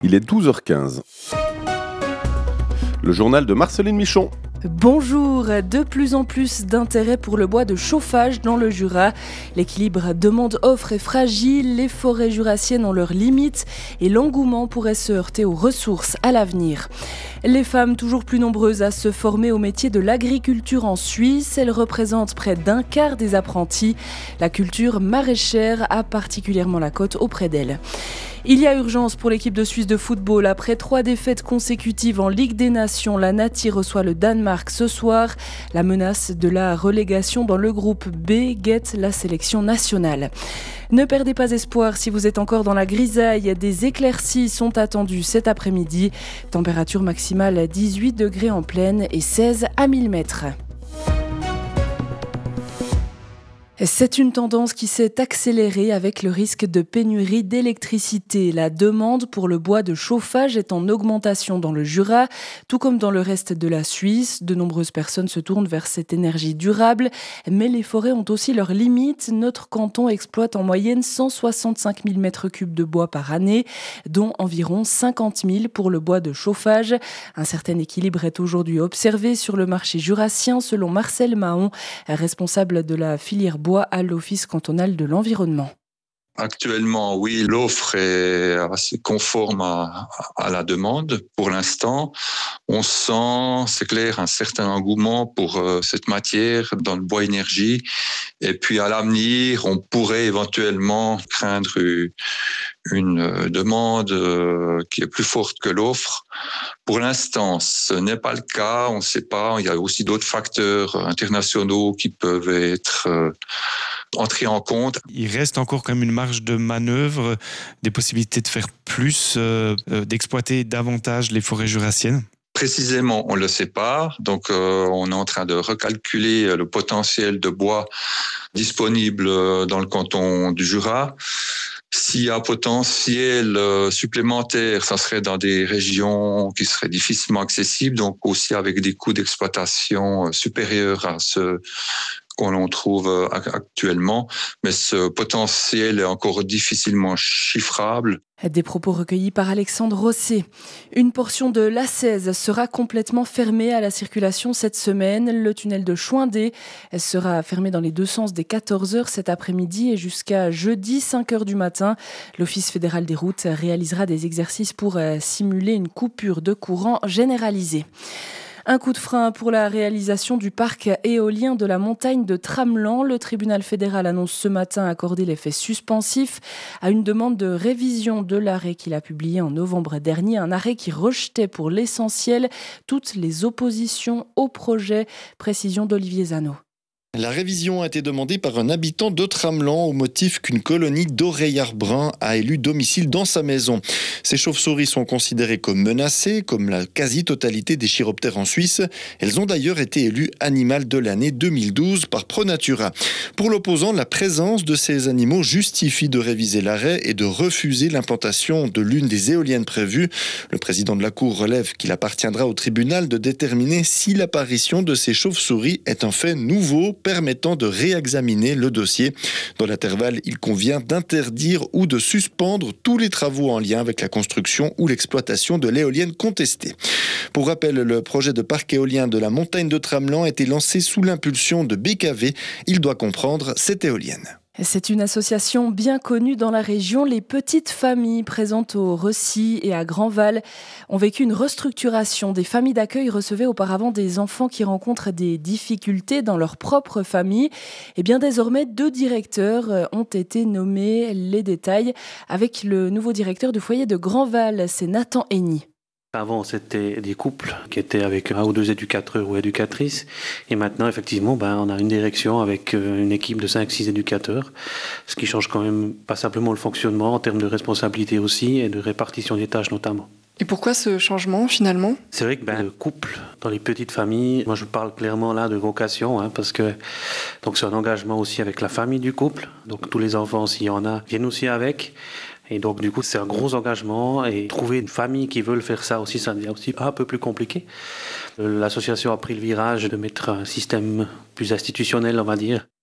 Il est 12h15. Le journal de Marceline Michon. Bonjour, de plus en plus d'intérêt pour le bois de chauffage dans le Jura. L'équilibre demande-offre est fragile, les forêts jurassiennes ont leurs limites et l'engouement pourrait se heurter aux ressources à l'avenir. Les femmes toujours plus nombreuses à se former au métier de l'agriculture en Suisse, elles représentent près d'un quart des apprentis. La culture maraîchère a particulièrement la cote auprès d'elles. Il y a urgence pour l'équipe de Suisse de football. Après 3 défaites consécutives en Ligue des Nations, la Nati reçoit le Danemark ce soir. La menace de la relégation dans le groupe B guette la sélection nationale. Ne perdez pas espoir si vous êtes encore dans la grisaille. Des éclaircies sont attendues cet après-midi. Température maximale à 18 degrés en plaine et 16 à 1000 mètres. C'est une tendance qui s'est accélérée avec le risque de pénurie d'électricité. La demande pour le bois de chauffage est en augmentation dans le Jura, tout comme dans le reste de la Suisse. De nombreuses personnes se tournent vers cette énergie durable, mais les forêts ont aussi leurs limites. Notre canton exploite en moyenne 165 000 mètres cubes de bois par année, dont environ 50 000 pour le bois de chauffage. Un certain équilibre est aujourd'hui observé sur le marché jurassien, selon Marcel Mahon, responsable de la filière bois à l'Office cantonal de l'environnement. Actuellement, oui, l'offre est assez conforme à la demande. Pour l'instant, on sent, c'est clair, un certain engouement pour cette matière dans le bois énergie. Et puis à l'avenir, on pourrait éventuellement craindre une demande qui est plus forte que l'offre. Pour l'instant, ce n'est pas le cas. On ne sait pas. Il y a aussi d'autres facteurs internationaux qui peuvent être entrer en compte. Il reste encore quand même une marge de manœuvre, des possibilités de faire plus, d'exploiter davantage les forêts jurassiennes. Précisément, on ne le sait pas. Donc, on est en train de recalculer le potentiel de bois disponible dans le canton du Jura. S'il y a un potentiel supplémentaire, ça serait dans des régions qui seraient difficilement accessibles, donc aussi avec des coûts d'exploitation supérieurs à ceux qu'on trouve actuellement, mais ce potentiel est encore difficilement chiffrable. Des propos recueillis par Alexandre Rosset. Une portion de l'A16 sera complètement fermée à la circulation cette semaine. Le tunnel de Chouindé sera fermé dans les deux sens dès 14h cet après-midi et jusqu'à jeudi 5h du matin. L'Office fédéral des routes réalisera des exercices pour simuler une coupure de courant généralisée. Un coup de frein pour la réalisation du parc éolien de la montagne de Tramelan. Le tribunal fédéral annonce ce matin accorder l'effet suspensif à une demande de révision de l'arrêt qu'il a publié en novembre dernier. Un arrêt qui rejetait pour l'essentiel toutes les oppositions au projet. Précision d'Olivier Zano. La révision a été demandée par un habitant de Tramelan au motif qu'une colonie d'oreillards bruns a élu domicile dans sa maison. Ces chauves-souris sont considérées comme menacées, comme la quasi-totalité des chiroptères en Suisse. Elles ont d'ailleurs été élues animal de l'année 2012 par ProNatura. Pour l'opposant, la présence de ces animaux justifie de réviser l'arrêt et de refuser l'implantation de l'une des éoliennes prévues. Le président de la Cour relève qu'il appartiendra au tribunal de déterminer si l'apparition de ces chauves-souris est un fait nouveau permettant de réexaminer le dossier. Dans l'intervalle, il convient d'interdire ou de suspendre tous les travaux en lien avec la construction ou l'exploitation de l'éolienne contestée. Pour rappel, le projet de parc éolien de la montagne de Tramelan a été lancé sous l'impulsion de BKV. Il doit comprendre cette éolienne. C'est une association bien connue dans la région. Les petites familles présentes au Recy et à Grandval ont vécu une restructuration. Des familles d'accueil recevaient auparavant des enfants qui rencontrent des difficultés dans leur propre famille. Et bien désormais, 2 directeurs ont été nommés. Les détails avec le nouveau directeur du foyer de Grandval, c'est Nathan Henny. Avant, c'était des couples qui étaient avec 1 ou 2 éducateurs ou éducatrices. Et maintenant, effectivement, on a une direction avec une équipe de 5-6 éducateurs. Ce qui change quand même pas simplement le fonctionnement en termes de responsabilité aussi et de répartition des tâches notamment. Et pourquoi ce changement finalement ? C'est vrai que le couple dans les petites familles, moi je parle clairement là de vocation, parce que donc c'est un engagement aussi avec la famille du couple. Donc tous les enfants, s'il y en a, viennent aussi avec. Et donc du coup c'est un gros engagement et trouver une famille qui veut faire ça aussi, ça devient aussi un peu plus compliqué. L'association a pris le virage de mettre un système plus institutionnel, on va dire.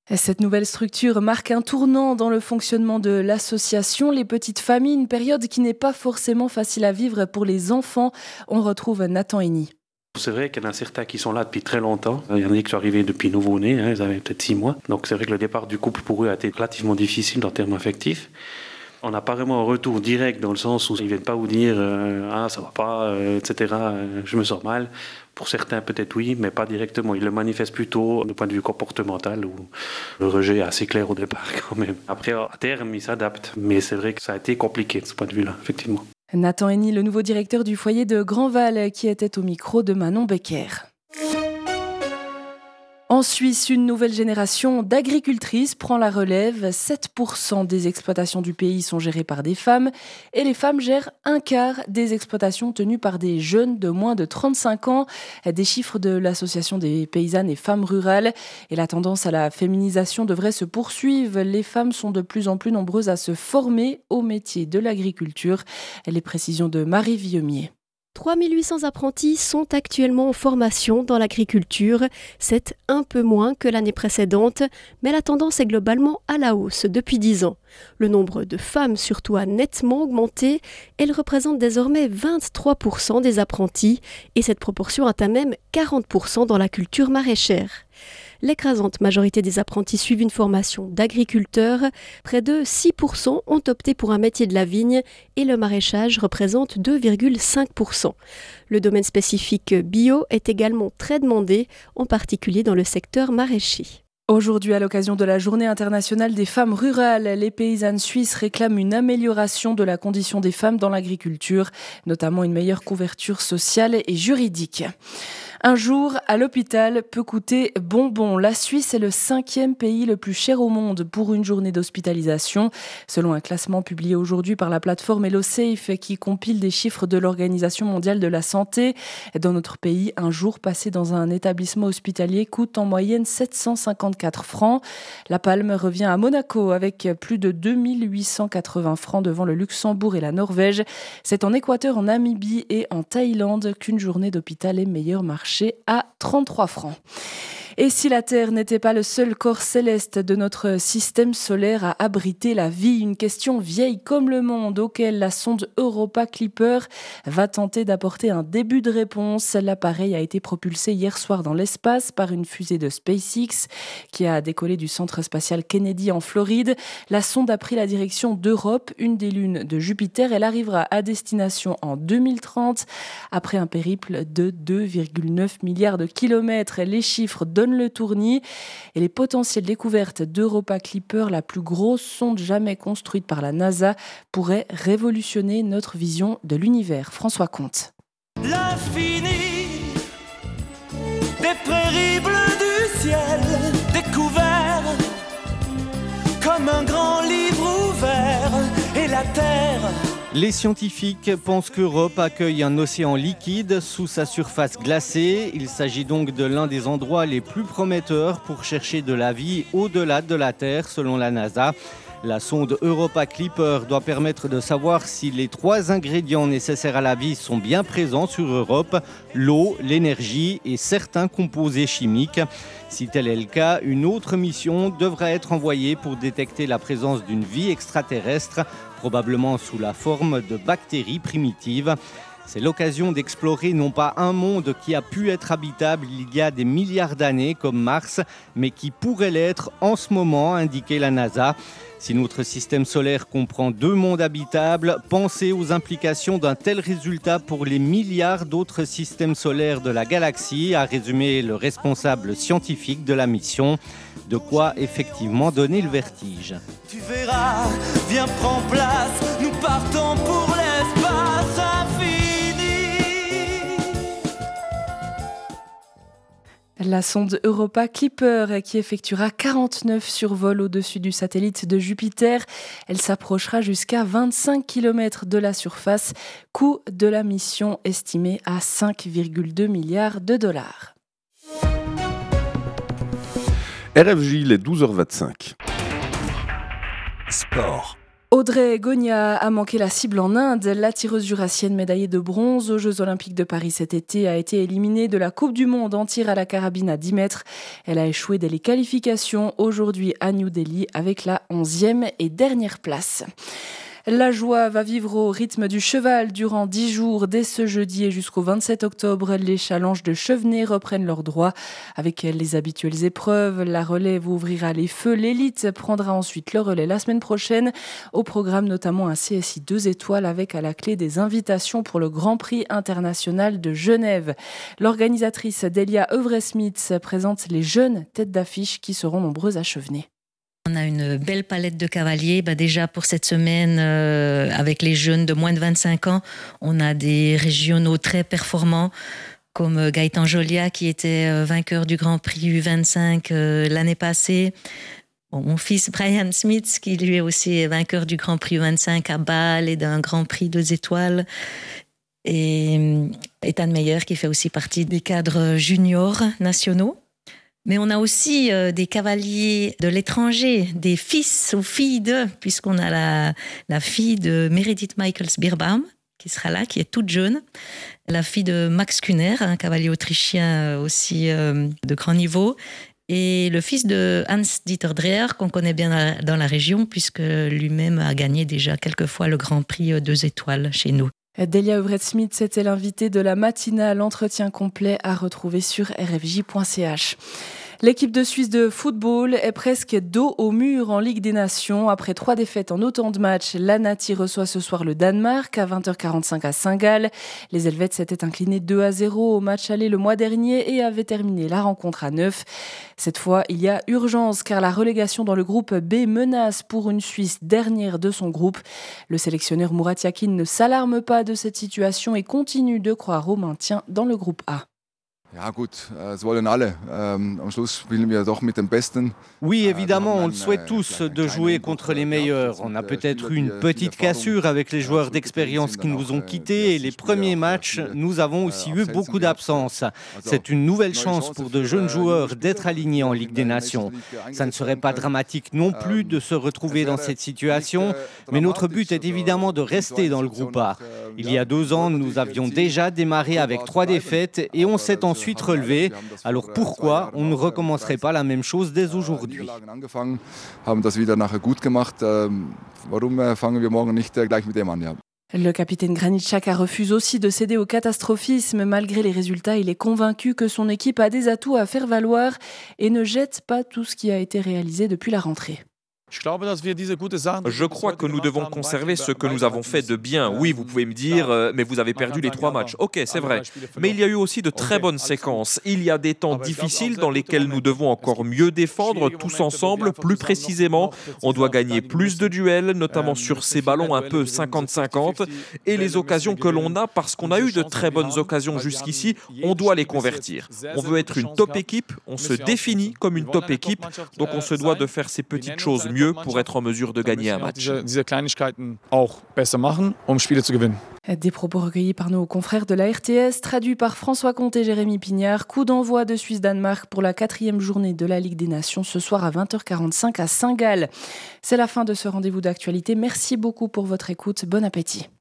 Cette nouvelle structure marque un tournant dans le fonctionnement de l'association Les Petites Familles, une période qui n'est pas forcément facile à vivre pour les enfants. On retrouve Nathan Henny. C'est vrai qu'il y en a certains qui sont là depuis très longtemps. Il y en a qui sont arrivés depuis nouveau-nés, ils avaient peut-être 6 mois. Donc c'est vrai que le départ du couple pour eux a été relativement difficile en termes affectifs. On n'a pas vraiment un retour direct dans le sens où ils ne viennent pas vous dire « Ah, ça va pas, etc. Je me sens mal ». Pour certains, peut-être oui, mais pas directement. Ils le manifestent plutôt du point de vue comportemental où le rejet est assez clair au départ quand même. Après, à terme, ils s'adaptent. Mais c'est vrai que ça a été compliqué de ce point de vue-là, effectivement. Nathan Henny, le nouveau directeur du foyer de Grandval, qui était au micro de Manon Becker. En Suisse, une nouvelle génération d'agricultrices prend la relève. 7% des exploitations du pays sont gérées par des femmes et les femmes gèrent un quart des exploitations tenues par des jeunes de moins de 35 ans. Des chiffres de l'Association des paysannes et femmes rurales. Et la tendance à la féminisation devrait se poursuivre. Les femmes sont de plus en plus nombreuses à se former au métier de l'agriculture. Les précisions de Marie Villemier. 3800 apprentis sont actuellement en formation dans l'agriculture. C'est un peu moins que l'année précédente, mais la tendance est globalement à la hausse depuis 10 ans. Le nombre de femmes surtout a nettement augmenté. Elles représentent désormais 23% des apprentis et cette proportion atteint même 40% dans la culture maraîchère. L'écrasante majorité des apprentis suivent une formation d'agriculteurs. Près de 6% ont opté pour un métier de la vigne et le maraîchage représente 2,5%. Le domaine spécifique bio est également très demandé, en particulier dans le secteur maraîcher. Aujourd'hui, à l'occasion de la Journée internationale des femmes rurales, les paysannes suisses réclament une amélioration de la condition des femmes dans l'agriculture, notamment une meilleure couverture sociale et juridique. Un jour à l'hôpital peut coûter bonbon. La Suisse est le 5e pays le plus cher au monde pour une journée d'hospitalisation. Selon un classement publié aujourd'hui par la plateforme HelloSafe qui compile des chiffres de l'Organisation mondiale de la santé, dans notre pays, un jour passé dans un établissement hospitalier coûte en moyenne 754 francs. La palme revient à Monaco avec plus de 2880 francs devant le Luxembourg et la Norvège. C'est en Équateur, en Namibie et en Thaïlande qu'une journée d'hôpital est meilleure marché à 33 francs. Et si la Terre n'était pas le seul corps céleste de notre système solaire à abriter la vie, une question vieille comme le monde auquel la sonde Europa Clipper va tenter d'apporter un début de réponse. L'appareil a été propulsé hier soir dans l'espace par une fusée de SpaceX qui a décollé du centre spatial Kennedy en Floride. La sonde a pris la direction d'Europe, une des lunes de Jupiter. Elle arrivera à destination en 2030 après un périple de 2,9 milliards de kilomètres. Les chiffres donnent le tournis et les potentielles découvertes d'Europa Clipper, la plus grosse sonde jamais construite par la NASA, pourraient révolutionner notre vision de l'univers. François Comte. L'infini des prairies bleues du ciel découvert comme un grand livre ouvert et la terre. Les scientifiques pensent qu'Europe accueille un océan liquide sous sa surface glacée. Il s'agit donc de l'un des endroits les plus prometteurs pour chercher de la vie au-delà de la Terre, selon la NASA. La sonde Europa Clipper doit permettre de savoir si les 3 ingrédients nécessaires à la vie sont bien présents sur Europe: l'eau, l'énergie et certains composés chimiques. Si tel est le cas, une autre mission devra être envoyée pour détecter la présence d'une vie extraterrestre, probablement sous la forme de bactéries primitives. C'est l'occasion d'explorer non pas un monde qui a pu être habitable il y a des milliards d'années comme Mars, mais qui pourrait l'être en ce moment, indiquait la NASA. Si notre système solaire comprend 2 mondes habitables, pensez aux implications d'un tel résultat pour les milliards d'autres systèmes solaires de la galaxie, a résumé le responsable scientifique de la mission. De quoi effectivement donner le vertige. Tu verras, viens prends place, nous partons pour l'espace infini. La sonde Europa Clipper qui effectuera 49 survols au-dessus du satellite de Jupiter. Elle s'approchera jusqu'à 25 km de la surface. Coût de la mission estimé à 5,2 milliards de dollars. RFJ, il est 12h25. Sport. Audrey Gonia a manqué la cible en Inde. La tireuse jurassienne médaillée de bronze aux Jeux Olympiques de Paris cet été a été éliminée de la Coupe du Monde en tir à la carabine à 10 mètres. Elle a échoué dès les qualifications aujourd'hui à New Delhi avec la 11e et dernière place. La joie va vivre au rythme du cheval durant 10 jours. Dès ce jeudi et jusqu'au 27 octobre, les challenges de Chevenay reprennent leurs droits. Avec les habituelles épreuves, la relève ouvrira les feux. L'élite prendra ensuite le relais la semaine prochaine. Au programme notamment un CSI 2 étoiles avec à la clé des invitations pour le Grand Prix international de Genève. L'organisatrice Delia Evresmith présente les jeunes têtes d'affiche qui seront nombreuses à Chevenay. On a une belle palette de cavaliers. Déjà pour cette semaine, avec les jeunes de moins de 25 ans, on a des régionaux très performants, comme Gaëtan Jolia qui était vainqueur du Grand Prix U25 l'année passée. Mon fils Brian Smith, qui lui est aussi vainqueur du Grand Prix U25 à Bâle et d'un Grand Prix 2 étoiles. Et Ethan Meyer, qui fait aussi partie des cadres juniors nationaux. Mais on a aussi des cavaliers de l'étranger, des fils ou filles de, puisqu'on a la fille de Meredith Michaels-Birbaum, qui sera là, qui est toute jeune. La fille de Max Kühner, un cavalier autrichien aussi de grand niveau. Et le fils de Hans-Dieter Dreher, qu'on connaît bien dans la région, puisque lui-même a gagné déjà quelques fois le Grand Prix 2 étoiles chez nous. Delia Evresmith, c'était l'invitée de la matinale. Entretien complet à retrouver sur rfj.ch. L'équipe de Suisse de football est presque dos au mur en Ligue des Nations. Après 3 défaites en autant de matchs, l'Anati reçoit ce soir le Danemark à 20h45 à Saint-Gall. Les Helvètes s'étaient inclinés 2-0 au match aller le mois dernier et avaient terminé la rencontre à 9. Cette fois, il y a urgence car la relégation dans le groupe B menace pour une Suisse dernière de son groupe. Le sélectionneur Murat Yakin ne s'alarme pas de cette situation et continue de croire au maintien dans le groupe A. Oui, évidemment, on le souhaite tous de jouer contre les meilleurs. On a peut-être eu une petite cassure avec les joueurs d'expérience qui nous ont quittés et les premiers matchs, nous avons aussi eu beaucoup d'absences. C'est une nouvelle chance pour de jeunes joueurs d'être alignés en Ligue des Nations. Ça ne serait pas dramatique non plus de se retrouver dans cette situation, mais notre but est évidemment de rester dans le groupe A. Il y a 2 ans, nous avions déjà démarré avec 3 défaites et on s'est ensuite relevé. Alors pourquoi on ne recommencerait pas la même chose dès aujourd'hui ? Le capitaine Granit Xhaka refuse aussi de céder au catastrophisme. Malgré les résultats, il est convaincu que son équipe a des atouts à faire valoir et ne jette pas tout ce qui a été réalisé depuis la rentrée. Je crois que nous devons conserver ce que nous avons fait de bien. Oui, vous pouvez me dire, mais vous avez perdu les 3 matchs. Ok, c'est vrai. Mais il y a eu aussi de très bonnes séquences. Il y a des temps difficiles dans lesquels nous devons encore mieux défendre tous ensemble. Plus précisément, on doit gagner plus de duels, notamment sur ces ballons un peu 50-50. Et les occasions que l'on a, parce qu'on a eu de très bonnes occasions jusqu'ici, on doit les convertir. On veut être une top équipe, on se définit comme une top équipe, donc on se doit de faire ces petites choses mieux pour être en mesure de gagner un match. Des propos recueillis par nos confrères de la RTS, traduits par François Comte et Jérémy Pignard. Coup d'envoi de Suisse-Danemark pour la 4e journée de la Ligue des Nations ce soir à 20h45 à Saint-Gall. C'est la fin de ce rendez-vous d'actualité. Merci beaucoup pour votre écoute. Bon appétit.